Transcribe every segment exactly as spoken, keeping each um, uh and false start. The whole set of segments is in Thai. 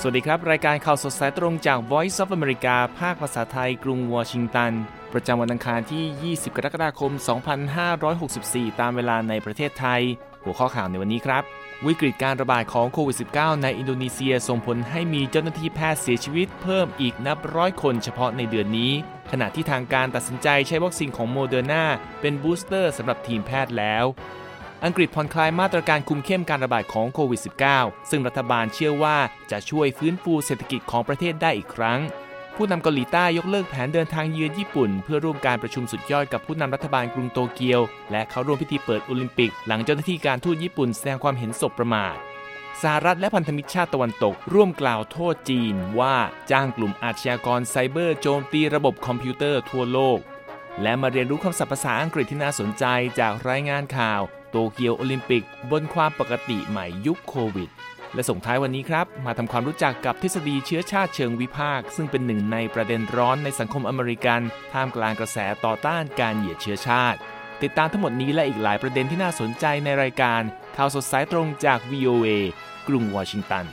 วัสดีครับรายการข่าวสดสายตรงจาก Voice of America ภาคภาษาไทยกรุงวอชิงตันประจำวันอังคารที่ยี่สิบกรกฎาคมสองพันห้าร้อยหกสิบสี่ตามเวลาในประเทศไทยหัวข้อข่าวในวันนี้ครับวิกฤตการระบาดของโควิด สิบเก้า ในอินโดนีเซียส่งผลให้มีเจ้าหน้าที่แพทย์เสียชีวิตเพิ่มอีกนับร้อยคนเฉพาะในเดือนนี้ขณะที่ทางการตัดสินใจใช้วัคซีนของโมเดอร์นาเป็นบูสเตอร์สำหรับทีมแพทย์แล้วอังกฤษผ่อนคลายมาตรการคุมเข้มการระบาดของโควิด สิบเก้า ซึ่งรัฐบาลเชื่อว่าจะช่วยฟื้นฟูเศรษฐกิจของประเทศได้อีกครั้งผู้นำเกาหลีใต้ยกเลิกแผนเดินทางเยือนญี่ปุ่นเพื่อร่วมการประชุมสุดยอดกับผู้นำรัฐบาลกรุงโตเกียวและเข้าร่วมพิธีเปิดโอลิมปิกหลังเจ้าหน้าที่การทูตญี่ปุ่นแสดงความเห็นสบประมาทสหรัฐและพันธมิตรชาติตะวันตกร่วมกล่าวโทษจีนว่าจ้างกลุ่มอาชญากรไซเบอร์โจมตีระบบคอมพิวเตอร์ทั่วโลกและมาเรียนรู้คำศัพท์ภาษาอังกฤษที่น่าสนใจจากรายงานข่าวโตเกียวโอลิมปิกบนความปกติใหม่ยุคโควิดและส่งท้ายวันนี้ครับมาทำความรู้จักกับทฤษฎีเชื้อชาติเชิงวิพากษ์ซึ่งเป็นหนึ่งในประเด็นร้อนในสังคมอเมริกันท่ามกลางกระแสต่อต้านการเหยียดเชื้อชาติติดตามทั้งหมดนี้และอีกหลายประเด็นที่น่าสนใจในรายการข่าวสดสายตรงจาก วี โอ เอ กรุงวอชิงตัน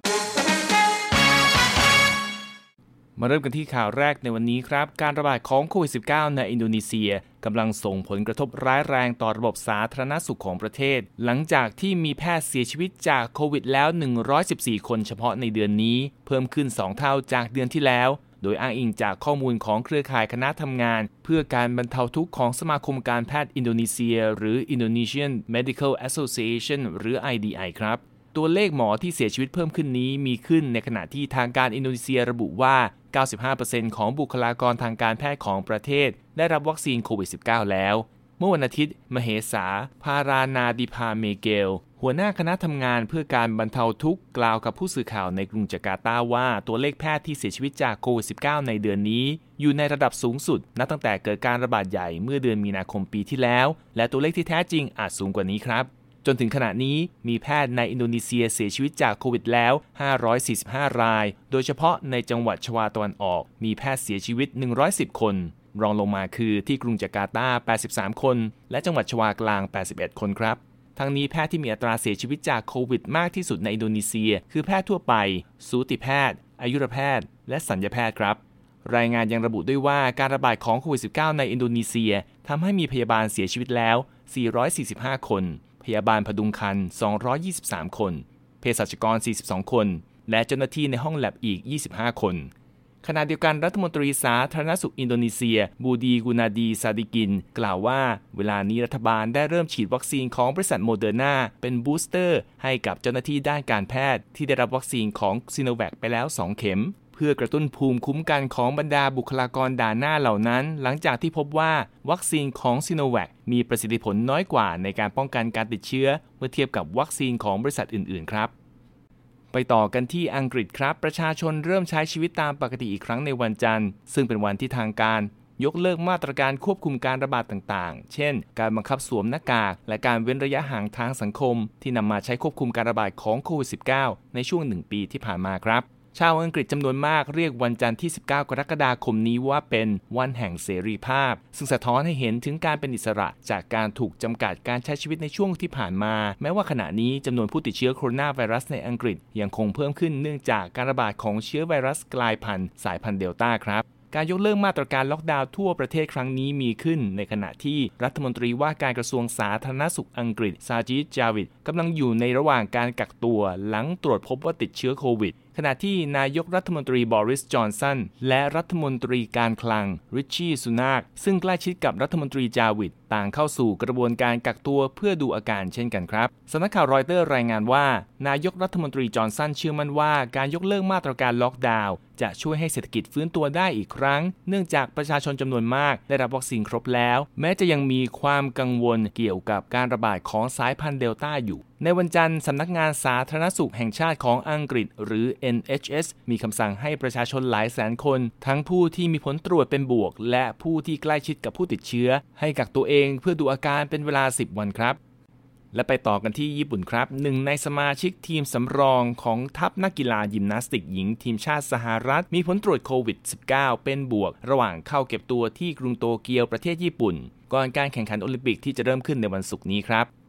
มาเริ่มกันที่ข่าวแรกในวันนี้ครับการระบาดของโควิด สิบเก้า ในอินโดนีเซียกำลังส่งผลกระทบร้ายแรงต่อระบบสาธารณสุขของประเทศหลังจากที่มีแพทย์เสียชีวิตจากโควิดแล้วหนึ่งร้อยสิบสี่คนเฉพาะในเดือนนี้เพิ่มขึ้นสองเท่าจากเดือนที่แล้วโดยอ้างอิงจากข้อมูลของเครือข่ายคณะทำงานเพื่อการบรรเทาทุกข์ของสมาคมการแพทย์อินโดนีเซียหรือ Indonesian Medical Association หรือ ไอ ดี ไอ ครับตัวเลขหมอที่เสียชีวิตเพิ่มขึ้นนี้มีขึ้นในขณะที่ทางการอินโดนีเซียระบุว่า เก้าสิบห้าเปอร์เซ็นต์ ของบุคลากรทางการแพทย์ของประเทศได้รับวัคซีนโควิด สิบเก้า แล้วเมื่อวันอาทิตย์มเหสาพารานาดิพาเมเกลหัวหน้าคณะทำงานเพื่อการบรรเทาทุกข์กล่าวกับผู้สื่อข่าวในกรุงจาการ์ตาว่าตัวเลขแพทย์ที่เสียชีวิตจากโควิด สิบเก้า ในเดือนนี้อยู่ในระดับสูงสุดนับตั้งแต่เกิดการระบาดใหญ่เมื่อเดือนมีนาคมปีที่แล้วและตัวเลขที่แท้จริงอาจสูงกว่านี้ครับจนถึงขณะนี้มีแพทย์ในอินโดนีเซียเสียชีวิตจากโควิดแล้วห้าร้อยสี่สิบห้ารายโดยเฉพาะในจังหวัดชวาตะวันออกมีแพทย์เสียชีวิตหนึ่งร้อยสิบคนรองลงมาคือที่กรุงจาการ์ตาแปดสิบสามคนและจังหวัดชวากลางแปดสิบเอ็ดคนครับทั้งนี้แพทย์ที่มีอัตราเสียชีวิตจากโควิดมากที่สุดในอินโดนีเซียคือแพทย์ทั่วไปสูติแพทย์อายุรแพทย์และศัลยแพทย์ครับรายงานยังระบุด้วยว่าการระบาดของโควิด สิบเก้า ในอินโดนีเซียทำให้มีพยาบาลเสียชีวิตแล้วสี่ร้อยสี่สิบห้าคนพยาบาลพดุงครรภ์สองร้อยยี่สิบสามคนเภสัชกรสี่สิบสองคนและเจ้าหน้าที่ในห้องแลบอีกยี่สิบห้าคนขณะเดียวกันรัฐมนตรีสาธารณสุขอินโดนีเซียบูดีกุนาดีซาดิกินกล่าวว่าเวลานี้รัฐบาลได้เริ่มฉีดวัคซีนของบริษัทโมเดอร์นาเป็นบูสเตอร์ให้กับเจ้าหน้าที่ด้านการแพทย์ที่ได้รับวัคซีนของซิโนแวคไปแล้วสองเข็มเพื่อกระตุ้นภูมิคุ้มกันของบรรดาบุคลากรด่านหน้าเหล่านั้นหลังจากที่พบว่าวัคซีนของซิโนแวคมีประสิทธิผลน้อยกว่าในการป้องกันการติดเชื้อเมื่อเทียบกับวัคซีนของบริษัทอื่นๆครับไปต่อกันที่อังกฤษครับประชาชนเริ่มใช้ชีวิตตามปกติอีกครั้งในวันจันทร์ซึ่งเป็นวันที่ทางการยกเลิกมาตรการควบคุมการระบาดต่างๆเช่นการบังคับสวมหน้ากากและการเว้นระยะห่างทางสังคมที่นำมาใช้ควบคุมการระบาดของโควิด สิบเก้า ในช่วงหนึ่งปีที่ผ่านมาครับชาวอังกฤษจำนวนมากเรียกวันจันทร์ที่สิบเก้ากรกฎาคมนี้ว่าเป็นวันแห่งเสรีภาพซึ่งสะท้อนให้เห็นถึงการเป็นอิสระจากการถูกจำกัดการใช้ชีวิตในช่วงที่ผ่านมาแม้ว่าขณะนี้จำนวนผู้ติดเชื้อโคโรนาไวรัสในอังกฤษยังคงเพิ่มขึ้นเนื่องจากการระบาดของเชื้อไวรัสกลายพันธุ์สายพันธุ์เดลต้าครับการยกเลิกมาตรการล็อกดาวน์ทั่วประเทศครั้งนี้มีขึ้นในขณะที่รัฐมนตรีว่าการกระทรวงสาธารณสุขอังกฤษซาจิด จาวิดกำลังอยู่ในระหว่างการกักตัวหลังตรวจพบว่าติดเชื้อโควิดขณะที่นายกรัฐมนตรีบอริส จอนสันและรัฐมนตรีการคลังริชชี่ ซูนากซึ่งใกล้ชิดกับรัฐมนตรีจาวิดต่างเข้าสู่กระบวนการกักตัวเพื่อดูอาการเช่นกันครับสำนักข่าวรอยเตอร์รายงานว่านายกรัฐมนตรีจอนสันเชื่อมั่นว่าการยกเลิกมาตรการล็อกดาวน์จะช่วยให้เศรษฐกิจฟื้นตัวได้อีกครั้งเนื่องจากประชาชนจำนวนมากได้รับวัคซีนครบแล้วแม้จะยังมีความกังวลเกี่ยวกับการระบาดของสายพันธุ์เดลต้าอยู่ในวันจันทร์สำนักงานสาธารณสุขแห่งชาติของอังกฤษหรือ เอ็น เอช เอส มีคำสั่งให้ประชาชนหลายแสนคนทั้งผู้ที่มีผลตรวจเป็นบวกและผู้ที่ใกล้ชิดกับผู้ติดเชื้อให้กักตัวเองเพื่อดูอาการเป็นเวลาสิบวันครับและไปต่อกันที่ญี่ปุ่นครับหนึ่งในสมาชิกทีมสำรองของทัพนักกีฬายิมนาสติกหญิงทีมชาติสหรัฐมีผลตรวจโควิด สิบเก้า เป็นบวกระหว่างเข้าเก็บตัวที่กรุงโตเกียวประเทศญี่ปุ่นก่อนการแข่งขันโอลิมปิกที่จะเริ่มขึ้นในวันศุกร์นี้ครับ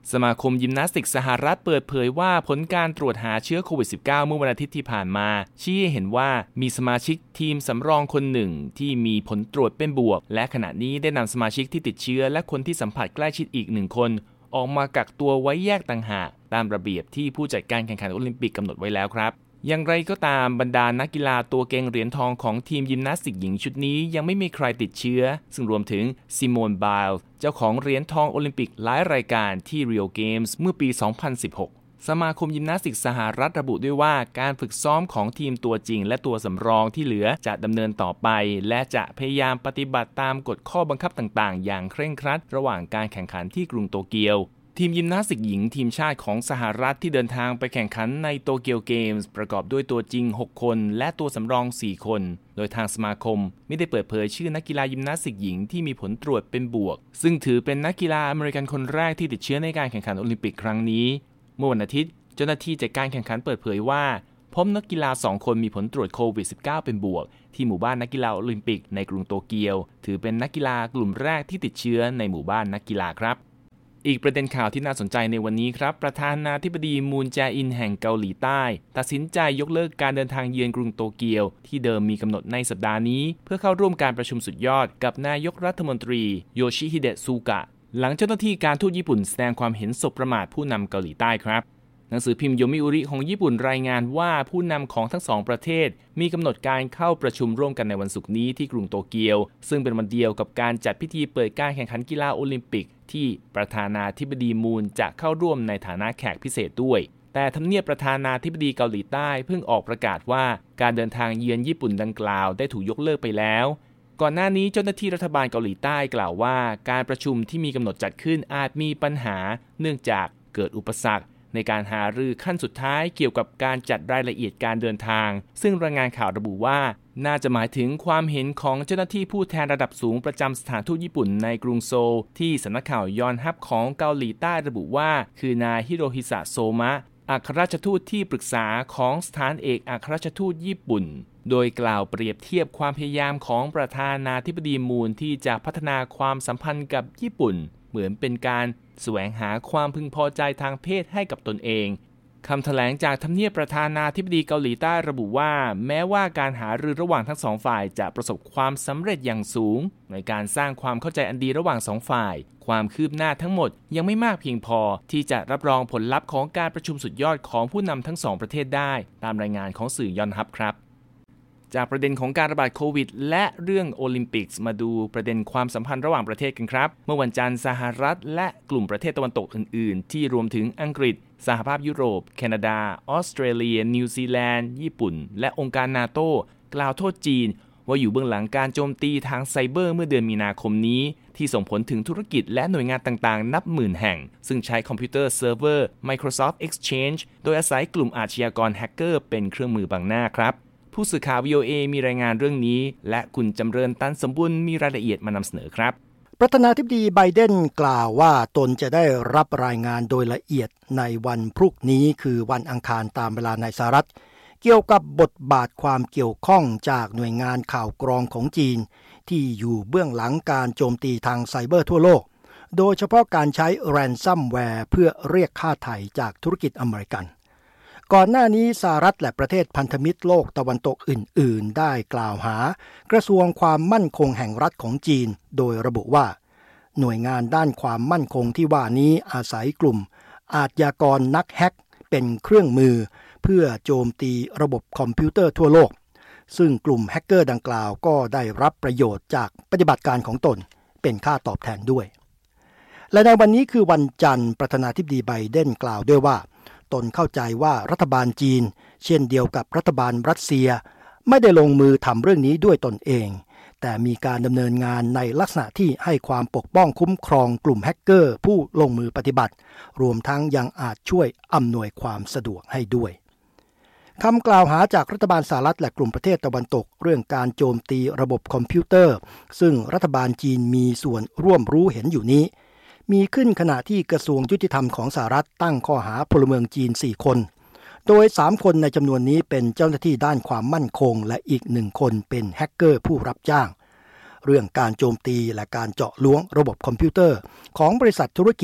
สมาคมยิมนาสติกสหรัฐเปิดเผยว่าผลการตรวจหาเชื้อโควิด สิบเก้า เมื่อวันอาทิตย์ที่ผ่านมาชี้ให้เห็นว่ามีสมาชิกทีมสำรองคนหนึ่งที่มีผลตรวจเป็นบวกและขณะนี้ได้นำสมาชิกที่ติดเชื้อและคนที่สัมผัสใกล้ชิดอีกหนึ่งคนออกมากักตัวไว้แยกต่างหากตามระเบียบที่ผู้จัดการแข่งขันโอลิมปิกกำหนดไว้แล้วครับอย่างไรก็ตามบรรดานักกีฬาตัวเก่งเหรียญทองของทีมยิมนาสติกหญิงชุดนี้ยังไม่มีใครติดเชื้อซึ่งรวมถึงซิโมน ไบล์เจ้าของเหรียญทองโอลิมปิกหลายรายการที่ Rio Games เมื่อปี สองพันสิบหก สมาคมยิมนาสติกสหรัฐระบุด้วยว่าการฝึกซ้อมของทีมตัวจริงและตัวสำรองที่เหลือจะดำเนินต่อไปและจะพยายามปฏิบัติตามกฎข้อบังคับต่างๆอย่างเคร่งครัดระหว่างการแข่งขันที่กรุงโตเกียวทีมยิมนาสติกหญิงทีมชาติของสหรัฐที่เดินทางไปแข่งขันในโตเกียวเกมส์ประกอบด้วยตัวจริงหกคนและตัวสำรองสี่คนโดยทางสมาคมไม่ได้เปิดเผยชื่อนักกีฬายิมนาสติกหญิงที่มีผลตรวจเป็นบวกซึ่งถือเป็นนักกีฬาอเมริกันคนแรกที่ติดเชื้อในการแข่งขันโอลิมปิกครั้งนี้เมื่อวันอาทิตย์เจ้าหน้าที่จัดการแข่งขันเปิดเผยว่าพบนักกีฬาสองคนมีผลตรวจโควิด สิบเก้า เป็นบวกที่หมู่บ้านนักกีฬาโอลิมปิกในกรุงโตเกียวถือเป็นนักกีฬากลุ่มแรกที่ติดเชื้อในหมู่บ้านนักกีฬาครับอีกประเด็นข่าวที่น่าสนใจในวันนี้ครับประธานาธิบดีมูนแจอินแห่งเกาหลีใต้ตัดสินใจยกเลิกการเดินทางเยือนกรุงโตเกียวที่เดิมมีกำหนดในสัปดาห์นี้เพื่อเข้าร่วมการประชุมสุดยอดกับนายกรัฐมนตรีโยชิฮิเดะซูกะหลังเจ้าหน้าที่การทูตญี่ปุ่นแสดงความเห็นสบประมาทผู้นำเกาหลีใต้ครับหนังสือพิมพ์โยมิอุริของญี่ปุ่นรายงานว่าผู้นำของทั้งสองประเทศมีกำหนดการเข้าประชุมร่วมกันในวันศุกร์นี้ที่กรุงโตเกียวซึ่งเป็นวันเดียวกับการจัดพิธีเปิดการแข่งขันกีฬาโอลิมปิกที่ประธานาธิบดีมูนจะเข้าร่วมในฐานะแขกพิเศษด้วยแต่ทำเนียบประธานาธิบดีเกาหลีใต้เพิ่งออกประกาศว่าการเดินทางเยือนญี่ปุ่นดังกล่าวได้ถูกยกเลิกไปแล้วก่อนหน้านี้เจ้าหน้าที่รัฐบาลเกาหลีใต้กล่าวว่าการประชุมที่มีกำหนดจัดขึ้นอาจมีปัญหาเนื่องจากเกิดอุปสรรคในการหารือขั้นสุดท้ายเกี่ยวกับการจัดรายละเอียดการเดินทางซึ่งรายงานข่าวระบุว่าน่าจะหมายถึงความเห็นของเจ้าหน้าที่ผู้แทนระดับสูงประจำสถานทูตญี่ปุ่นในกรุงโซลที่สำนักข่าวยอนฮับของเกาหลีใต้ระบุว่าคือนายฮิโรฮิสะโซมะอัครราชทูตที่ปรึกษาของสถานเอกอัครราชทูตญี่ปุ่นโดยกล่าวเปรียบเทียบความพยายามของประธานาธิบดีมูนที่จะพัฒนาความสัมพันธ์กับญี่ปุ่นเหมือนเป็นการแสวงหาความพึงพอใจทางเพศให้กับตนเองคำแถลงจากทำเนียบประธานาธิบดีเกาหลีใต้ระบุว่าแม้ว่าการหารือระหว่างทั้งสองฝ่ายจะประสบความสำเร็จอย่างสูงในการสร้างความเข้าใจอันดีระหว่างสองฝ่ายความคืบหน้าทั้งหมดยังไม่มากเพียงพอที่จะรับรองผลลัพธ์ของการประชุมสุดยอดของผู้นำทั้งสองประเทศได้ตามรายงานของสื่อยอนฮับครับจากประเด็นของการระบาดโควิดและเรื่องโอลิมปิกส์มาดูประเด็นความสัมพันธ์ระหว่างประเทศกันครับเมื่อวันจันทร์สหรัฐและกลุ่มประเทศตะวันตกอื่นๆที่รวมถึงอังกฤษสหภาพยุโรปแคนาดาออสเตรเลียนิวซีแลนด์ญี่ปุ่นและองค์การนาโต้กล่าวโทษจีนว่าอยู่เบื้องหลังการโจมตีทางไซเบอร์เมื่อเดือนมีนาคมนี้ที่ส่งผลถึงธุรกิจและหน่วยงานต่างๆนับหมื่นแห่งซึ่งใช้คอมพิวเตอร์เซิร์ฟเวอร์ Microsoft Exchange โดยอาศัยกลุ่มอาชญากรแฮกเกอร์เป็นเครื่องมือบังหน้าครับผู้สื่อข่าว วี โอ เอ มีรายงานเรื่องนี้และคุณจำเริญตันสมบูรณ์มีรายละเอียดมานำเสนอครับประธานาธิบดีไบเดนกล่าวว่าตนจะได้รับรายงานโดยละเอียดในวันพรุ่งนี้คือวันอังคารตามเวลาในสหรัฐเกี่ยวกับบทบาทความเกี่ยวข้องจากหน่วยงานข่าวกรองของจีนที่อยู่เบื้องหลังการโจมตีทางไซเบอร์ทั่วโลกโดยเฉพาะการใช้แรนซัมแวร์เพื่อเรียกค่าไถ่จากธุรกิจอเมริกันก่อนหน้านี้สหรัฐและประเทศพันธมิตรโลกตะวันตกอื่นๆได้กล่าวหากระทรวงความมั่นคงแห่งรัฐของจีนโดยระบุว่าหน่วยงานด้านความมั่นคงที่ว่านี้อาศัยกลุ่มอาชญากรนักแฮกเป็นเครื่องมือเพื่อโจมตีระบบคอมพิวเตอร์ทั่วโลกซึ่งกลุ่มแฮกเกอร์ดังกล่าวก็ได้รับประโยชน์จากปฏิบัติการของตนเป็นค่าตอบแทนด้วยและในวันนี้คือวันจันทร์ประธานาธิบดีไบเดนกล่าวด้วยว่าตนเข้าใจว่ารัฐบาลจีนเช่นเดียวกับรัฐบาลรัสเซียไม่ได้ลงมือทำเรื่องนี้ด้วยตนเองแต่มีการดำเนินงานในลักษณะที่ให้ความปกป้องคุ้มครองกลุ่มแฮกเกอร์ผู้ลงมือปฏิบัติรวมทั้งยังอาจช่วยอำนวยความสะดวกให้ด้วยคำกล่าวหาจากรัฐบาลสหรัฐและกลุ่มประเทศตะวันตกเรื่องการโจมตีระบบคอมพิวเตอร์ซึ่งรัฐบาลจีนมีส่วนร่วมรู้เห็นอยู่นี้มีขึ้นขณะที่กระทรวงยุติธรรมของสหรัฐตั้งข้อหาพลเมืองจีนสี่คนโดยสามคนในจำนวนนี้เป็นเจ้าหน้าที่ด้านความมั่นคงและอีกหนึ่งคนเป็นแฮกเกอร์ผู้รับจ้างเรื่องการโจมตีและการเจาะล้วงระบบคอมพิวเตอร์ของบริษัทธุรกิจ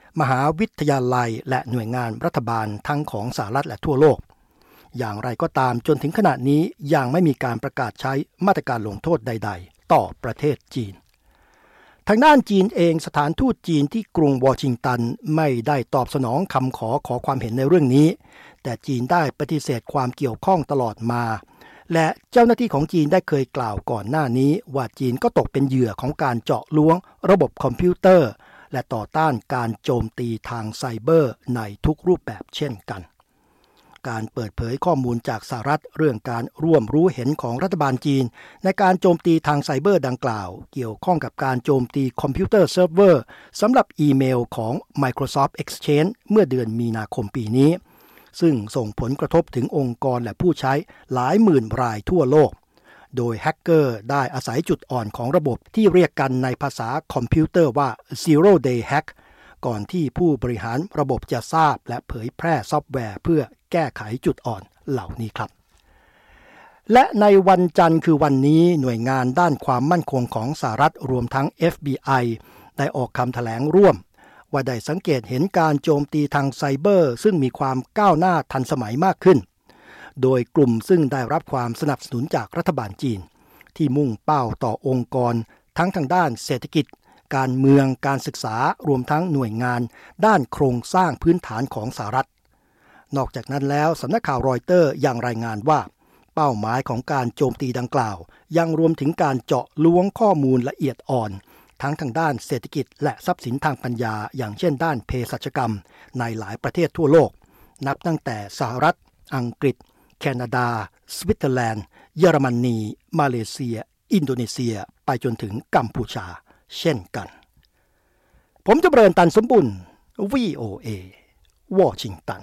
มหาวิทยาลัยและหน่วยงานรัฐบาลทั้งของสหรัฐและทั่วโลกอย่างไรก็ตามจนถึงขณะนี้ยังไม่มีการประกาศใช้มาตรการลงโทษใดๆต่อประเทศจีนทางด้านจีนเองสถานทูตจีนที่กรุงวอชิงตันไม่ได้ตอบสนองคำขอขอความเห็นในเรื่องนี้แต่จีนได้ปฏิเสธความเกี่ยวข้องตลอดมาและเจ้าหน้าที่ของจีนได้เคยกล่าวก่อนหน้านี้ว่าจีนก็ตกเป็นเหยื่อของการเจาะล้วงระบบคอมพิวเตอร์และต่อต้านการโจมตีทางไซเบอร์ในทุกรูปแบบเช่นกันการเปิดเผยข้อมูลจากสหรัฐเรื่องการร่วมรู้เห็นของรัฐบาลจีนในการโจมตีทางไซเบอร์ดังกล่าวเกี่ยวข้องกับการโจมตีคอมพิวเตอร์เซิร์ฟเวอร์สำหรับอีเมลของ Microsoft Exchange เมื่อเดือนมีนาคมปีนี้ซึ่งส่งผลกระทบถึงองค์กรและผู้ใช้หลายหมื่นรายทั่วโลกโดยแฮกเกอร์ได้อาศัยจุดอ่อนของระบบที่เรียกกันในภาษาคอมพิวเตอร์ว่า Zero Day Hack ก่อนที่ผู้บริหารระบบจะทราบและเผยแพร่ซอฟต์แวร์เพื่อแก้ไขจุดอ่อนเหล่านี้ครับและในวันจันทร์คือวันนี้หน่วยงานด้านความมั่นคงของสหรัฐรวมทั้ง เอฟ บี ไอ ได้ออกคำแถลงร่วมว่าได้สังเกตเห็นการโจมตีทางไซเบอร์ซึ่งมีความก้าวหน้าทันสมัยมากขึ้นโดยกลุ่มซึ่งได้รับความสนับสนุนจากรัฐบาลจีนที่มุ่งเป้าต่อองค์กรทั้งทางด้านเศรษฐกิจการเมืองการศึกษารวมทั้งหน่วยงานด้านโครงสร้างพื้นฐานของสหรัฐนอกจากนั้นแล้วสำนักข่าวรอยเตอร์ยังรายงานว่าเป้าหมายของการโจมตีดังกล่าวยังรวมถึงการเจาะล้วงข้อมูลละเอียดอ่อนทั้งทางด้านเศรษฐกิจและทรัพย์สินทางปัญญาอย่างเช่นด้านเภสัชกรรมในหลายประเทศทั่วโลกนับตั้งแต่สหรัฐอังกฤษแคนาดาสวิตเซอร์แลนด์เยอรมนีมาเลเซียอินโดนีเซียไปจนถึงกัมพูชาเช่นกันผมจำเริญตันสมบุญ วี โอ เอ วอชิงตัน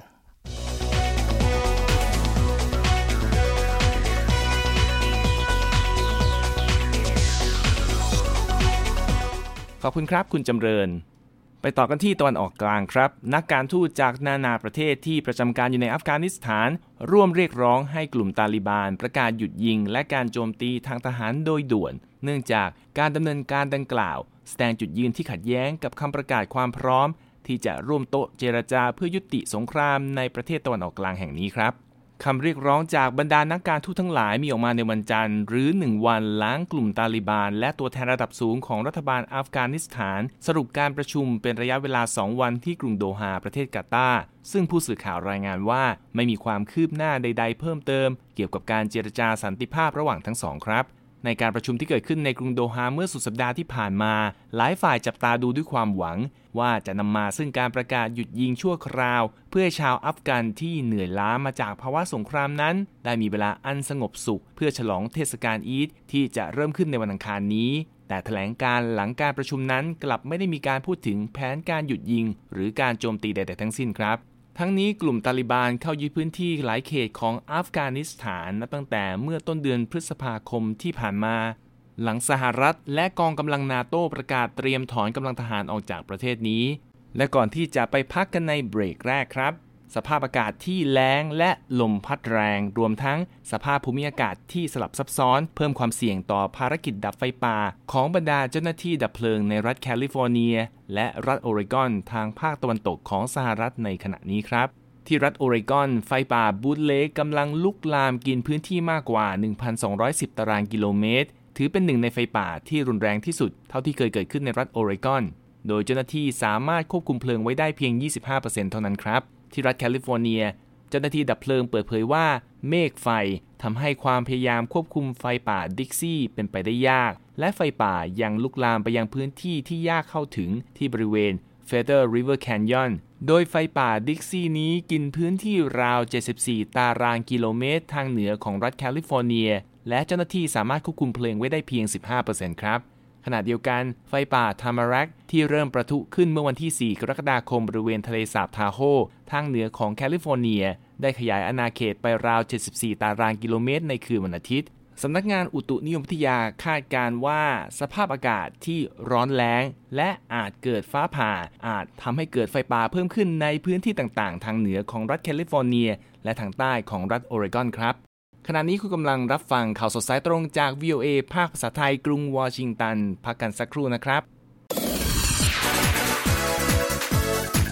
ขอบคุณครับคุณจำเริญไปต่อกันที่ตะวันออกกลางครับนักการทูตจากนานาประเทศที่ประจำการอยู่ในอัฟกานิสถานร่วมเรียกร้องให้กลุ่มตาลิบานประกาศหยุดยิงและการโจมตีทางทหารโดยด่วนเนื่องจากการดำเนินการดังกล่าวแสดงจุดยืนที่ขัดแย้งกับคำประกาศความพร้อมที่จะร่วมโต๊ะเจรจาเพื่อยุติสงครามในประเทศตะวันออกกลางแห่งนี้ครับคำเรียกร้องจากบรรดานักการทูตทั้งหลายมีออกมาในวันจันทร์หรือหนึ่งวันหลังกลุ่มตาลิบานและตัวแทนระดับสูงของรัฐบาลอัฟกานิสถานสรุปการประชุมเป็นระยะเวลาสองวันที่กรุงโดฮาประเทศกาตาร์ซึ่งผู้สื่อข่าวรายงานว่าไม่มีความคืบหน้าใดๆเพิ่มเติมเกี่ยวกับการเจรจาสันติภาพระหว่างทั้งสองครับในการประชุมที่เกิดขึ้นในกรุงโดฮาเมื่อสุดสัปดาห์ที่ผ่านมาหลายฝ่ายจับตาดูด้วยความหวังว่าจะนำมาซึ่งการประกาศหยุดยิงชั่วคราวเพื่อชาวอัฟกันที่เหนื่อยล้ามาจากภาวะสงครามนั้นได้มีเวลาอันสงบสุขเพื่อฉลองเทศกาลอีดที่จะเริ่มขึ้นในวันอังคารนี้แต่แถลงการหลังการประชุมนั้นกลับไม่ได้มีการพูดถึงแผนการหยุดยิงหรือการโจมตีใดๆทั้งสิ้นครับทั้งนี้กลุ่มตาลิบานเข้ายึดพื้นที่หลายเขตของอัฟกานิสถานนับตั้งแต่เมื่อต้นเดือนพฤษภาคมที่ผ่านมาหลังสหรัฐและกองกำลังนาโต้ประกาศเตรียมถอนกำลังทหารออกจากประเทศนี้และก่อนที่จะไปพักกันในเบรกแรกครับสภาพอากาศที่แล้งและลมพัดแรงรวมทั้งสภาพภูมิอากาศที่สลับซับซ้อนเพิ่มความเสี่ยงต่อภารกิจดับไฟป่าของบรรดาเจ้าหน้าที่ดับเพลิงในรัฐแคลิฟอร์เนียและรัฐโอเรกอนทางภาคตะวันตกของสหรัฐในขณะนี้ครับที่รัฐโอเรกอนไฟป่าบูตเลกกำลังลุกลามกินพื้นที่มากกว่า หนึ่งพันสองร้อยสิบ ตารางกิโลเมตรถือเป็นหนึ่งในไฟป่าที่รุนแรงที่สุดเท่าที่เคยเกิดขึ้นในรัฐโอเรกอนโดยเจ้าหน้าที่สามารถควบคุมเพลิงไว้ได้เพียง ยี่สิบห้าเปอร์เซ็นต์ เท่านั้นครับที่รัฐแคลิฟอร์เนียเจ้าหน้าที่ดับเพลิงเปิดเผยว่าเมฆไฟทำให้ความพยายามควบคุมไฟป่าดิกซี่เป็นไปได้ยากและไฟป่ายังลุกลามไปยังพื้นที่ที่ยากเข้าถึงที่บริเวณ Feather River Canyon โดยไฟป่าดิกซี่นี้กินพื้นที่ราว เจ็ดสิบสี่ ตารางกิโลเมตรทางเหนือของรัฐแคลิฟอร์เนียและเจ้าหน้าที่สามารถควบคุมเพลิงไว้ได้เพียง สิบห้าเปอร์เซ็นต์ ครับขณะเดียวกันไฟป่าทามารักที่เริ่มประทุขึ้นเมื่อวันที่ สี่ กรกฎาคมบริเวณทะเลสาบทาโฮทางเหนือของแคลิฟอร์เนียได้ขยายอาณาเขตไปราว เจ็ดสิบสี่ ตารางกิโลเมตรในคืนวันอาทิตย์สำนักงานอุตุนิยมวิทยาคาดการณ์ว่าสภาพอากาศที่ร้อนแล้งและอาจเกิดฟ้าผ่าอาจทำให้เกิดไฟป่าเพิ่มขึ้นในพื้นที่ต่างๆทางเหนือของรัฐแคลิฟอร์เนียและทางใต้ของรัฐโอเรกอนครับขณะนี้คุณกำลังรับฟังข่าวสดสายตรงจาก วี โอ เอ ภาคภาษาไทยกรุงวอชิงตันพักกันสักครู่นะครับ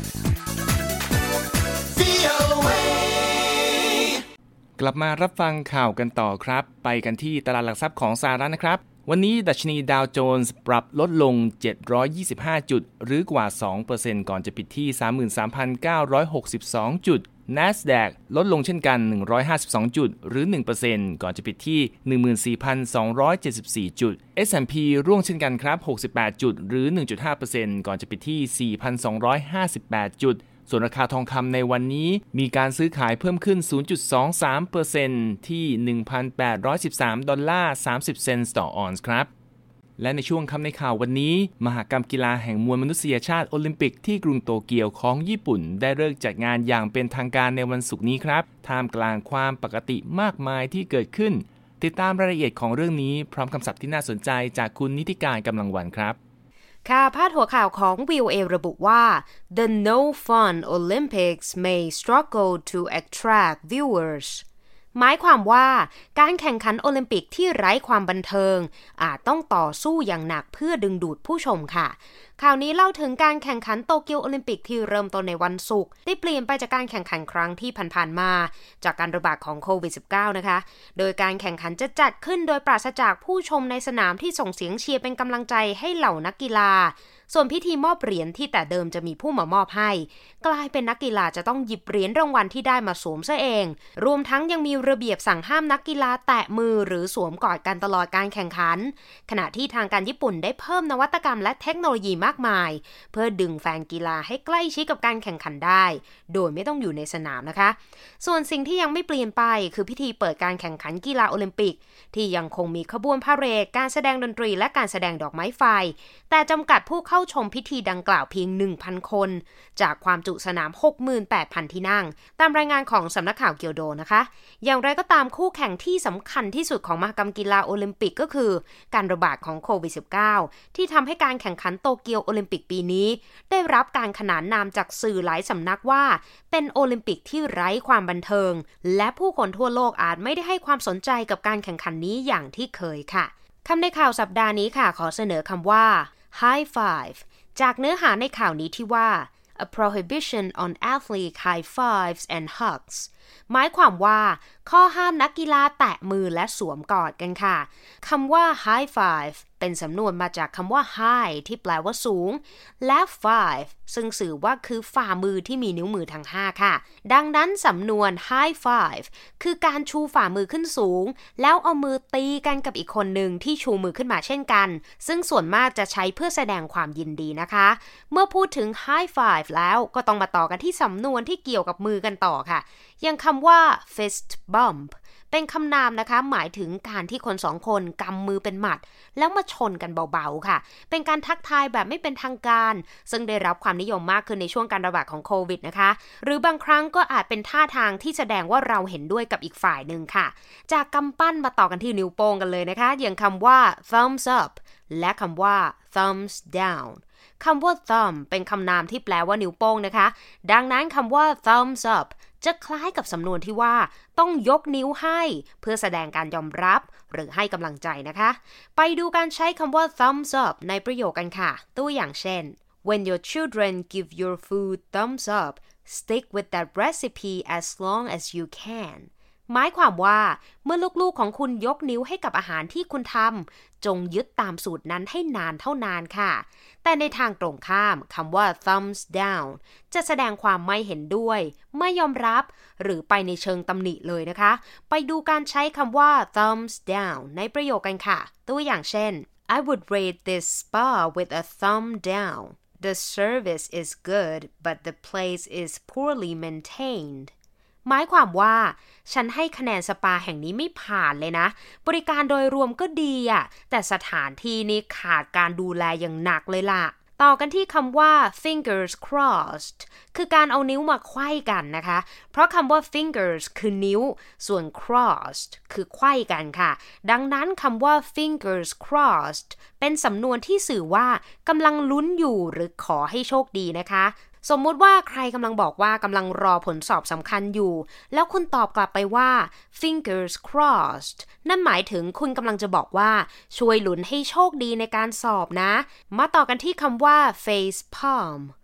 กลับมารับฟังข่าวกันต่อครับไปกันที่ตลาดหลักทรัพย์ของสหรัฐนะครับวันนี้ดัชนีดาวโจนส์ปรับลดลงเจ็ดร้อยยี่สิบห้าจุดหรือกว่า สองเปอร์เซ็นต์ ก่อนจะปิดที่ สามหมื่นสามพันเก้าร้อยหกสิบสอง จุด NASDAQ ลดลงเช่นกันหนึ่งร้อยห้าสิบสองจุดหรือ หนึ่งเปอร์เซ็นต์ ก่อนจะปิดที่ หนึ่งหมื่นสี่พันสองร้อยเจ็ดสิบสี่ จุด เอส แอนด์ พี ร่วงเช่นกันครับหกสิบแปดจุดหรือ หนึ่งจุดห้าเปอร์เซ็นต์ ก่อนจะปิดที่ สี่พันสองร้อยห้าสิบแปด จุดส่วนราคาทองคำในวันนี้มีการซื้อขายเพิ่มขึ้น ศูนย์จุดสองสามเปอร์เซ็นต์ ที่ หนึ่งพันแปดร้อยสิบสามดอลลาร์สามสิบเซนต์ต่อออนซ์ครับและในช่วงค่ำในข่าววันนี้มหกรรมกีฬาแห่งมวลมนุษยชาติโอลิมปิกที่กรุงโตเกียวของญี่ปุ่นได้เลิกจัดงานอย่างเป็นทางการในวันศุกร์นี้ครับท่ามกลางความปกติมากมายที่เกิดขึ้นติดตามรายละเอียดของเรื่องนี้พร้อมคำศัพท์ที่น่าสนใจจากคุณนิติการกำลังวันครับค่ะพาดหัวข่าวของ วี โอ เอ ระบุว่า The No Fun Olympics may struggle to attract viewers หมายความว่าการแข่งขันโอลิมปิกที่ไร้ความบันเทิงอาจต้องต่อสู้อย่างหนักเพื่อดึงดูดผู้ชมค่ะข่าวนี้เล่าถึงการแข่งขันโตเกียวโอลิมปิกที่เริ่มต้นในวันศุกร์ได้เปลี่ยนไปจากการแข่งขันครั้งที่ผ่านๆมาจากการระบาดของโควิด สิบเก้า นะคะโดยการแข่งขันจะจัดขึ้นโดยปราศจากผู้ชมในสนามที่ส่งเสียงเชียร์เป็นกำลังใจให้เหล่านักกีฬาส่วนพิธีมอบเหรียญที่แต่เดิมจะมีผู้มามอบให้กลายเป็นนักกีฬาจะต้องหยิบเหรียญรางวัลที่ได้มาสวมซะเองรวมทั้งยังมีระเบียบสั่งห้ามนักกีฬาแตะมือหรือสวมกอดกันตลอดการแข่งขันขณะที่ทางการญี่ปุ่นได้เพิ่มนวัตกรรมและเทคโนโลยีมากมายเพื่อดึงแฟนกีฬาให้ใกล้ชิดกับการแข่งขันได้โดยไม่ต้องอยู่ในสนามนะคะส่วนสิ่งที่ยังไม่เปลี่ยนไปคือพิธีเปิดการแข่งขันกีฬาโอลิมปิกที่ยังคงมีขบวนพาเหรดการแสดงดนตรีและการแสดงดอกไม้ไฟแต่จำกัดผู้เข้าชมพิธีดังกล่าวเพียง หนึ่งพัน คนจากความจุสนาม หกหมื่นแปดพัน ที่นั่งตามรายงานของสำนักข่าวเกียวโดนะคะอย่างไรก็ตามคู่แข่งที่สำคัญที่สุดของมหกรรมกีฬาโอลิมปิกก็คือการระบาดของโควิด สิบเก้า ที่ทำให้การแข่งขันโตเกียวโอลิมปิกปีนี้ได้รับการขนานนามจากสื่อหลายสำนักว่าเป็นโอลิมปิกที่ไร้ความบันเทิงและผู้คนทั่วโลกอาจไม่ได้ให้ความสนใจกับการแข่งขันนี้อย่างที่เคยค่ะคำในข่าวสัปดาห์นี้ค่ะขอเสนอคำว่า High Five จากเนื้อหาในข่าวนี้ที่ว่า A prohibition on athlete high fives and hugs หมายความว่าข้อห้ามนักกีฬาแตะมือและสวมกอดกันค่ะคำว่า high five เป็นสำนวนมาจากคำว่า high ที่แปลว่าสูงและ five ซึ่งสื่อว่าคือฝ่ามือที่มีนิ้วมือทั้งห้าค่ะดังนั้นสำนวน high five คือการชูฝ่ามือขึ้นสูงแล้วเอามือตีกันกับอีกคนหนึ่งที่ชูมือขึ้นมาเช่นกันซึ่งส่วนมากจะใช้เพื่อแสดงความยินดีนะคะเมื่อพูดถึง high five แล้วก็ต้องมาต่อกันที่สำนวนที่เกี่ยวกับมือกันต่อค่ะอย่างคำว่า fist bump เป็นคำนามนะคะหมายถึงการที่คนสองคนกำมือเป็นหมัดแล้วมาชนกันเบาๆค่ะเป็นการทักทายแบบไม่เป็นทางการซึ่งได้รับความนิยมมากขึ้นในช่วงการระบาดของโควิดนะคะหรือบางครั้งก็อาจเป็นท่าทางที่แสดงว่าเราเห็นด้วยกับอีกฝ่ายหนึ่งค่ะจากกำปั้นมาต่อกันที่นิ้วโป้งกันเลยนะคะอย่างคำว่า thumbs up และคำว่า thumbs down คำว่า thumb เป็นคำนามที่แปลว่านิ้วโป้งนะคะดังนั้นคำว่า thumbs up จะคล้ายกับสำนวนที่ว่าต้องยกนิ้วให้เพื่อแสดงการยอมรับหรือให้กำลังใจนะคะไปดูการใช้คำว่า thumbs up ในประโยคกันค่ะตัวอย่างเช่น When your children give your food thumbs up stick with that recipe as long as you canหมายความว่าเมื่อลูกๆของคุณยกนิ้วให้กับอาหารที่คุณทำจงยึดตามสูตรนั้นให้นานเท่านานค่ะแต่ในทางตรงข้ามคำว่า thumbs down จะแสดงความไม่เห็นด้วยไม่ยอมรับหรือไปในเชิงตำหนิเลยนะคะไปดูการใช้คำว่า thumbs down ในประโยคกันค่ะตัวอย่างเช่น I would rate this spa with a thumb down The service is good but the place is poorly maintainedหมายความว่าฉันให้คะแนนสปาแห่งนี้ไม่ผ่านเลยนะบริการโดยรวมก็ดีอ่ะแต่สถานที่นี้ขาดการดูแลอย่างหนักเลยล่ะต่อกันที่คำว่า fingers crossed คือการเอานิ้วมาไขว้กันนะคะเพราะคำว่า fingers คือนิ้วส่วน crossed คือไขว้กันค่ะดังนั้นคำว่า fingers crossed เป็นสำนวนที่สื่อว่ากำลังลุ้นอยู่หรือขอให้โชคดีนะคะสมมุติว่าใครกำลังบอกว่ากำลังรอผลสอบสำคัญอยู่แล้วคุณตอบกลับไปว่า fingers crossed นั่นหมายถึงคุณกำลังจะบอกว่าช่วยลุ้นให้โชคดีในการสอบนะมาต่อกันที่คำว่า face palm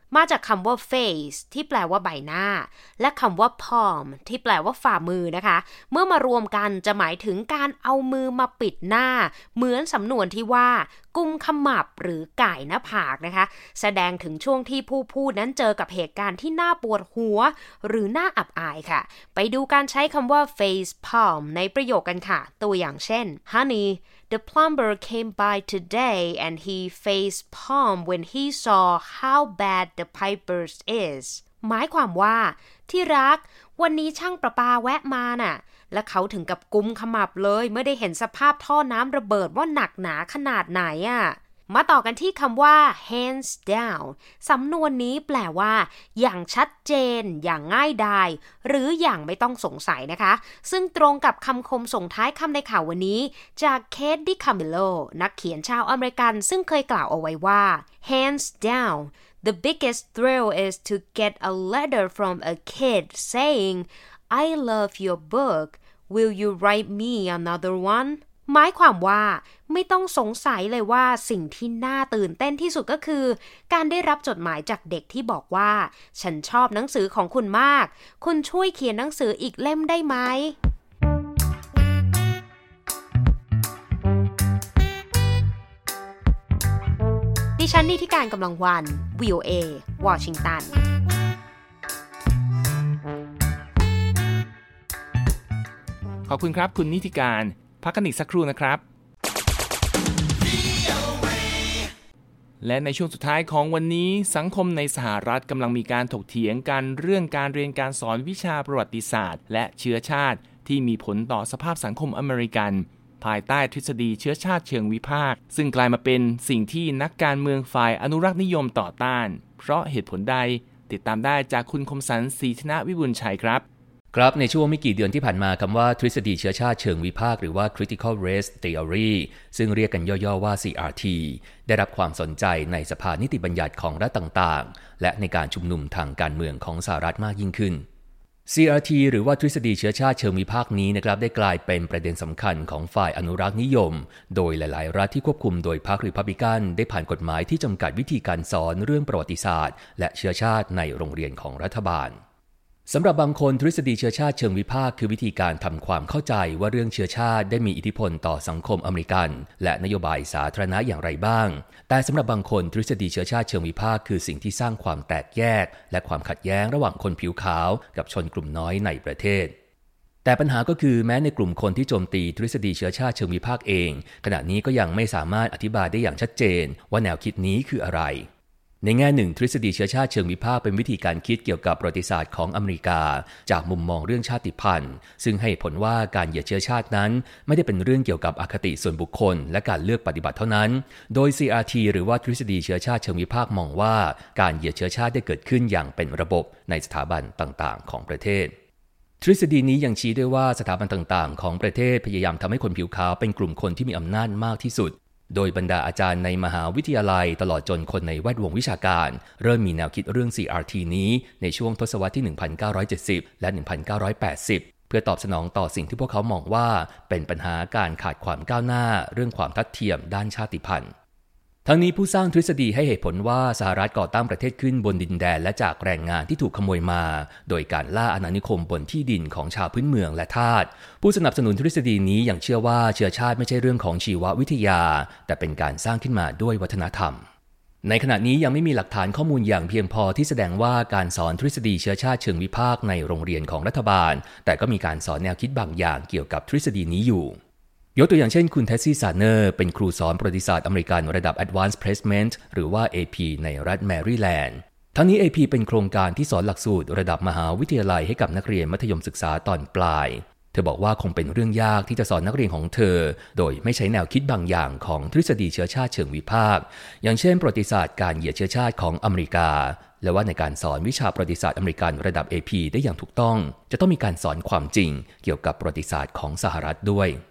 มาจากคำว่า face ที่แปลว่าใบหน้าและคำว่า palm ที่แปลว่าฝ่ามือนะคะเมื่อมารวมกันจะหมายถึงการเอามือมาปิดหน้าเหมือนสำนวนที่ว่ากุมขมับหรือก่ายหน้าผากนะคะแสดงถึงช่วงที่ผู้พูดนั้นเจอกับเหตุการณ์ที่น่าปวดหัวหรือน่าอับอายค่ะไปดูการใช้คำว่า face palm ในประโยคกันค่ะตัวอย่างเช่น Honey, the plumber came by today and he face palmed when he saw how bad the pipers is หมายความว่าที่รักวันนี้ช่างประปาแวะมาน่ะและเขาถึงกับกุมขมับเลยเมื่อได้เห็นสภาพท่อน้ำระเบิดว่าหนักหนาขนาดไหนอ่ะมาต่อกันที่คำว่า hands down สำนวนนี้แปลว่าอย่างชัดเจนอย่างง่ายดายหรืออย่างไม่ต้องสงสัยนะคะซึ่งตรงกับคำคมส่งท้ายคำในข่าววันนี้จากเคทดิคามิโลนักเขียนชาวอเมริกันซึ่งเคยกล่าวเอาไว้ว่า hands down the biggest thrill is to get a letter from a kid saying I love your book will you write me another oneหมายความว่าไม่ต้องสงสัยเลยว่าสิ่งที่น่าตื่นเต้นที่สุดก็คือการได้รับจดหมายจากเด็กที่บอกว่าฉันชอบหนังสือของคุณมากคุณช่วยเขียนหนังสืออีกเล่มได้ไหมดิฉันนิติการกำลังวัน วี โอ เอ วอชิงตันขอบคุณครับคุณนิติการพักกันอีกสักครู่นะครับและในช่วงสุดท้ายของวันนี้สังคมในสหรัฐกำลังมีการถกเถียงกันเรื่องการเรียนการสอนวิชาประวัติศาสตร์และเชื้อชาติที่มีผลต่อสภาพสังคมอเมริกันภายใต้ทฤษฎีเชื้อชาติเชิงวิพากษ์ซึ่งกลายมาเป็นสิ่งที่นักการเมืองฝ่ายอนุรักษ์นิยมต่อต้านเพราะเหตุผลใดติดตามได้จากคุณคมสันต์ศรีธนวิบูลย์ชัยครับครับในช่วงไม่กี่เดือนที่ผ่านมาคำว่าทฤษฎีเชื้อชาติเชิงวิพากษ์หรือว่า critical race theory ซึ่งเรียกกันย่อๆว่า ซี อาร์ ที ได้รับความสนใจในสภานิติบัญญัติของรัฐต่างๆและในการชุมนุมทางการเมืองของสหรัฐมากยิ่งขึ้น ซี อาร์ ที หรือว่าทฤษฎีเชื้อชาติเชิงวิพากษ์นี้นะครับได้กลายเป็นประเด็นสำคัญของฝ่ายอนุรักษ์นิยมโดยหลายๆรัฐที่ควบคุมโดยพรรครีพับลิกันได้ผ่านกฎหมายที่จำกัดวิธีการสอนเรื่องประวัติศาสตร์และเชื้อชาติในโรงเรียนของรัฐบาลสำหรับบางคนทฤษฎีเชื้อชาติเชิงวิพากษ์คือวิธีการทำความเข้าใจว่าเรื่องเชื้อชาติได้มีอิทธิพลต่อสังคมอเมริกันและนโยบายสาธารณะอย่างไรบ้างแต่สำหรับบางคนทฤษฎีเชื้อชาติเชิงวิพากษ์คือสิ่งที่สร้างความแตกแยกและความขัดแย้งระหว่างคนผิวขาวกับชนกลุ่มน้อยในประเทศแต่ปัญหาก็คือแม้ในกลุ่มคนที่โจมตีทฤษฎีเชื้อชาติเชิงวิพากษ์เองขณะนี้ก็ยังไม่สามารถอธิบายได้อย่างชัดเจนว่าแนวคิดนี้คืออะไรในแง่หนึ่งทฤษฎีเชื้อชาติเชิงวิพากษ์เป็นวิธีการคิดเกี่ยวกับประวัติศาสตร์ของอเมริกาจากมุมมองเรื่องชาติพันธุ์ซึ่งให้ผลว่าการเหยียดเชื้อชาตินั้นไม่ได้เป็นเรื่องเกี่ยวกับอคติส่วนบุคคลและการเลือกปฏิบัติเท่านั้นโดย ซี อาร์ ที หรือว่าทฤษฎีเชื้อชาติเชิงวิพากษ์มองว่าการเหยียดเชื้อชาติได้เกิดขึ้นอย่างเป็นระบบในสถาบันต่างๆของประเทศทฤษฎีนี้ยังชี้ด้วยว่าสถาบันต่างๆของประเทศพยายามทำให้คนผิวขาวเป็นกลุ่มคนที่มีอำนาจมากที่สุดโดยบรรดาอาจารย์ในมหาวิทยาลัยตลอดจนคนในแวดวงวิชาการเริ่มมีแนวคิดเรื่อง ซี อาร์ ที นี้ในช่วงทศวรรษที่ หนึ่งพันเก้าร้อยเจ็ดสิบ และ หนึ่งพันเก้าร้อยแปดสิบ เพื่อตอบสนองต่อสิ่งที่พวกเขามองว่าเป็นปัญหาการขาดความก้าวหน้าเรื่องความทัดเทียมด้านชาติพันธุ์ทั้งนี้ผู้สร้างทฤษฎีให้เหตุผลว่าสหรัฐก่อตั้งประเทศขึ้นบนดินแดนและจากแรงงานที่ถูกขโมยมาโดยการล่าอาณานิคมบนที่ดินของชาวพื้นเมืองและทาสผู้สนับสนุนทฤษฎีนี้ยังเชื่อว่าเชื้อชาติไม่ใช่เรื่องของชีววิทยาแต่เป็นการสร้างขึ้นมาด้วยวัฒนธรรมในขณะนี้ยังไม่มีหลักฐานข้อมูลอย่างเพียงพอที่แสดงว่าการสอนทฤษฎีเชื้อชาติเชิงวิพากษ์ในโรงเรียนของรัฐบาลแต่ก็มีการสอนแนวคิดบางอย่างเกี่ยวกับทฤษฎีนี้อยู่ยกตัวอย่างเช่นคุณเทสซี่ซาร์เนอร์เป็นครูสอนประวัติศาสตร์อเมริกันระดับ Advanced Placement หรือว่า เอ พี ในรัฐแมริแลนด์ทั้งนี้ เอ พี เป็นโครงการที่สอนหลักสูตรระดับมหาวิทยาลัยให้กับนักเรียนมัธยมศึกษาตอนปลายเธอบอกว่าคงเป็นเรื่องยากที่จะสอนนักเรียนของเธอโดยไม่ใช้แนวคิดบางอย่างของทฤษฎีเชื้อชาติเชิงวิพากษ์อย่างเช่นประวัติศาสตร์การเหยียดเชื้อชาติของอเมริกาและว่าในการสอนวิชาประวัติศาสตร์อเมริกันระดับ เอ พี ได้อย่างถูกต้องจะต้องมีการสอนความจริงเกี่ยวกับประวัติศาสตร์ของสหรัฐด้วย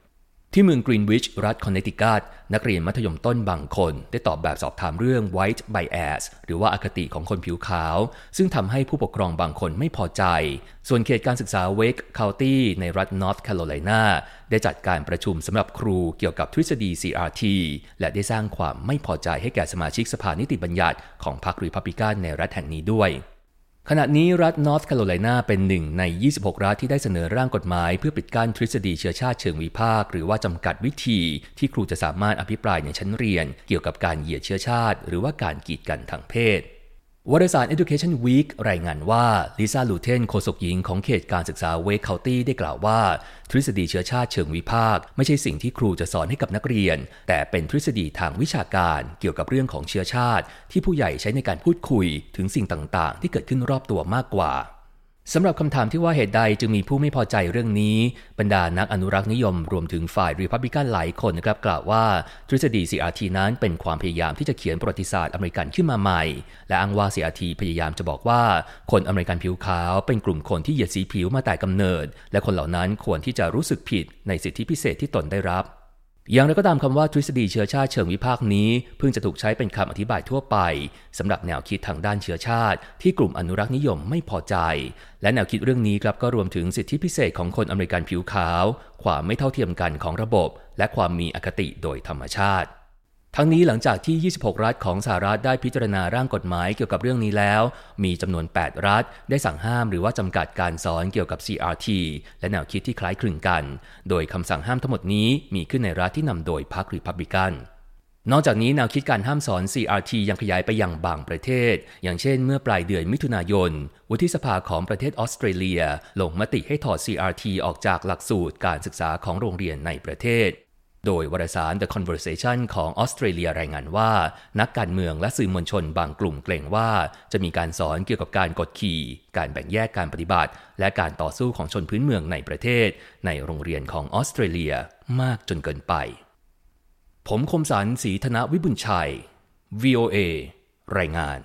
ที่เมืองกรีนวิชรัฐคอนเนตทิคัตนักเรียนมัธยมต้นบางคนได้ตอบแบบสอบถามเรื่อง white bias หรือว่าอคติของคนผิวขาวซึ่งทำให้ผู้ปกครองบางคนไม่พอใจส่วนเขตการศึกษา Wake County ในรัฐ North Carolina ได้จัดการประชุมสำหรับครูเกี่ยวกับทฤษฎี ซี อาร์ ที และได้สร้างความไม่พอใจให้แก่สมาชิกสภานิติบัญญัติของพรรครีพับลิกันในรัฐแห่งนี้ด้วยขณะนี้รัฐ North Carolina เป็นหนึ่งในยี่สิบหกรัฐที่ได้เสนอร่างกฎหมายเพื่อปิดกั้นทฤษฎีเชื้อชาติเชิงวิพากษ์หรือว่าจำกัดวิธีที่ครูจะสามารถอภิปรายในชั้นเรียนเกี่ยวกับการเหยียดเชื้อชาติหรือว่าการกีดกันทางเพศวารสาร Education Week รายงานว่าลิซ่าลูเทนโฆษกหญิงของเขตการศึกษา Wake County ได้กล่าวว่าทฤษฎีเชื้อชาติเชิงวิพากษ์ไม่ใช่สิ่งที่ครูจะสอนให้กับนักเรียนแต่เป็นทฤษฎีทางวิชาการเกี่ยวกับเรื่องของเชื้อชาติที่ผู้ใหญ่ใช้ในการพูดคุยถึงสิ่งต่างๆที่เกิดขึ้นรอบตัวมากกว่าสำหรับคำถามที่ว่าเหตุใดจึงมีผู้ไม่พอใจเรื่องนี้บรรดานักอนุรักษ์นิยมรวมถึงฝ่ายรีพับลิกันหลายคนนะครับกล่าวว่าทฤษฎี ซี อาร์ ที นั้นเป็นความพยายามที่จะเขียนประวัติศาสตร์อเมริกันขึ้นมาใหม่และอ้างว่า ซี อาร์ ที พยายามจะบอกว่าคนอเมริกันผิวขาวเป็นกลุ่มคนที่เหยียดสีผิวมาแต่กำเนิดและคนเหล่านั้นควรที่จะรู้สึกผิดในสิทธิพิเศษที่ตนได้รับอย่างไรก็ตามคำว่าทฤษฎีเชื้อชาติเชิงวิพากษ์นี้เพิ่งจะถูกใช้เป็นคำอธิบายทั่วไปสำหรับแนวคิดทางด้านเชื้อชาติที่กลุ่มอนุรักษ์นิยมไม่พอใจและแนวคิดเรื่องนี้ครับก็รวมถึงสิทธิพิเศษของคนอเมริกันผิวขาวความไม่เท่าเทียมกันของระบบและความมีอคติโดยธรรมชาติทั้งนี้หลังจากที่ยี่สิบหกรัฐของสหรัฐได้พิจารณาร่างกฎหมายเกี่ยวกับเรื่องนี้แล้วมีจำนวนแปดรัฐได้สั่งห้ามหรือว่าจำกัดการสอนเกี่ยวกับ ซี อาร์ ที และแนวคิดที่คล้ายคลึงกันโดยคำสั่งห้ามทั้งหมดนี้มีขึ้นในรัฐที่นำโดยพรรครีพับลิกันนอกจากนี้แนวคิดการห้ามสอน ซี อาร์ ที ยังขยายไปยังบางประเทศอย่างเช่นเมื่อปลายเดือนมิถุนายนวุฒิสภาของประเทศออสเตรเลียลงมติให้ถอด ซี อาร์ ที ออกจากหลักสูตรการศึกษาของโรงเรียนในประเทศโดยวารสาร The Conversation ของออสเตรเลียรายงานว่านักการเมืองและสื่อมวลชนบางกลุ่มเกรงว่าจะมีการสอนเกี่ยวกับการกดขี่การแบ่งแยกการปฏิบัติและการต่อสู้ของชนพื้นเมืองในประเทศในโรงเรียนของออสเตรเลียมากจนเกินไปผมคมสันต์ ศรีธนวิบุญชัย วี โอ เอ รายงาน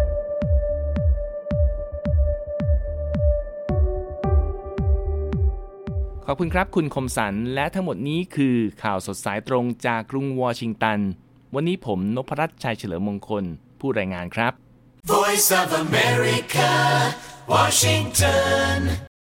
ขอบคุณครับคุณคมสันต์และทั้งหมดนี้คือข่าวสดสายตรงจากกรุงวอชิงตันวันนี้ผมนพรัตน์ชัยเฉลิมมงคลผู้รายงานครับ Voice of America Washington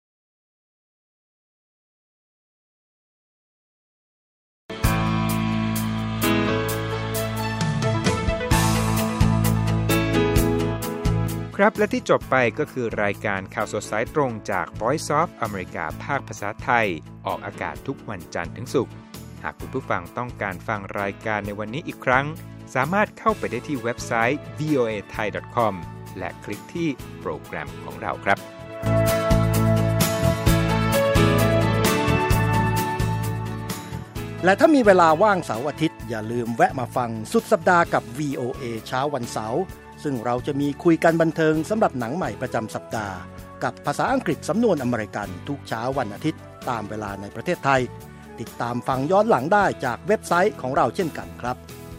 ครับและที่จบไปก็คือรายการข่าวสดสายตรงจาก Voice of America ภาคภาษาไทยออกอากาศทุกวันจันทร์ถึงศุกร์หากคุณผู้ฟังต้องการฟังรายการในวันนี้อีกครั้งสามารถเข้าไปได้ที่เว็บไซต์ วี โอ เอ ไทย ดอท คอม และคลิกที่โปรแกรมของเราครับและถ้ามีเวลาว่างเสาร์อาทิตย์อย่าลืมแวะมาฟังสุดสัปดาห์กับ วี โอ เอ เช้าวันเสาร์ซึ่งเราจะมีคุยกันบันเทิงสำหรับหนังใหม่ประจำสัปดาห์กับภาษาอังกฤษสำนวนอเมริกันทุกเช้าวันอาทิตย์ตามเวลาในประเทศไทยติดตามฟังย้อนหลังได้จากเว็บไซต์ของเราเช่นกันครับ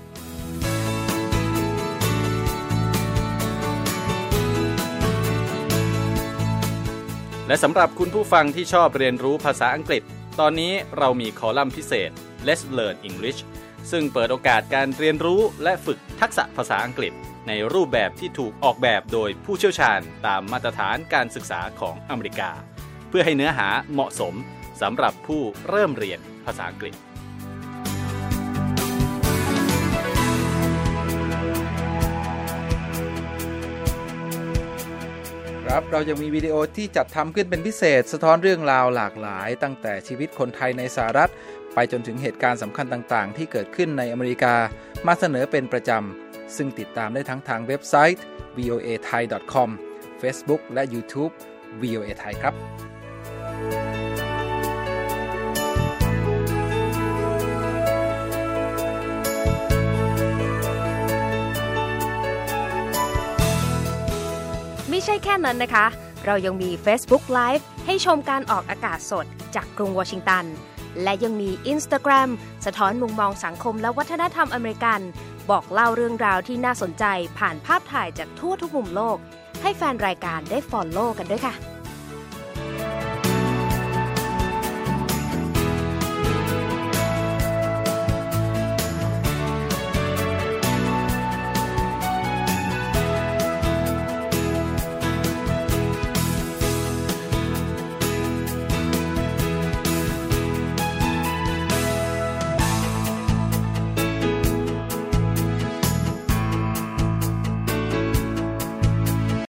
และสำหรับคุณผู้ฟังที่ชอบเรียนรู้ภาษาอังกฤษตอนนี้เรามีคอลัมน์พิเศษ Let's Learn English ซึ่งเปิดโอกาสการเรียนรู้และฝึกทักษะภาษาอังกฤษในรูปแบบที่ถูกออกแบบโดยผู้เชี่ยวชาญตามมาตรฐานการศึกษาของอเมริกาเพื่อให้เนื้อหาเหมาะสมสำหรับผู้เริ่มเรียนภาษาอังกฤษครับเรายังมีวิดีโอที่จัดทำขึ้นเป็นพิเศษสะท้อนเรื่องราวหลากหลายตั้งแต่ชีวิตคนไทยในสหรัฐไปจนถึงเหตุการณ์สำคัญต่างๆที่เกิดขึ้นในอเมริกามาเสนอเป็นประจำซึ่งติดตามได้ทั้งทางเว็บไซต์ วี โอ เอ ไทย ดอท คอม Facebook และ YouTube วี โอ เอ ไทยครับไม่ใช่แค่นั้นนะคะเรายังมี Facebook Live ให้ชมการออกอากาศสดจากกรุงวอชิงตันและยังมี Instagram สะท้อนมุมมองสังคมและวัฒนธรรมอเมริกันบอกเล่าเรื่องราวที่น่าสนใจผ่านภาพถ่ายจากทั่วทุกมุมโลกให้แฟนรายการได้ follow กันด้วยค่ะ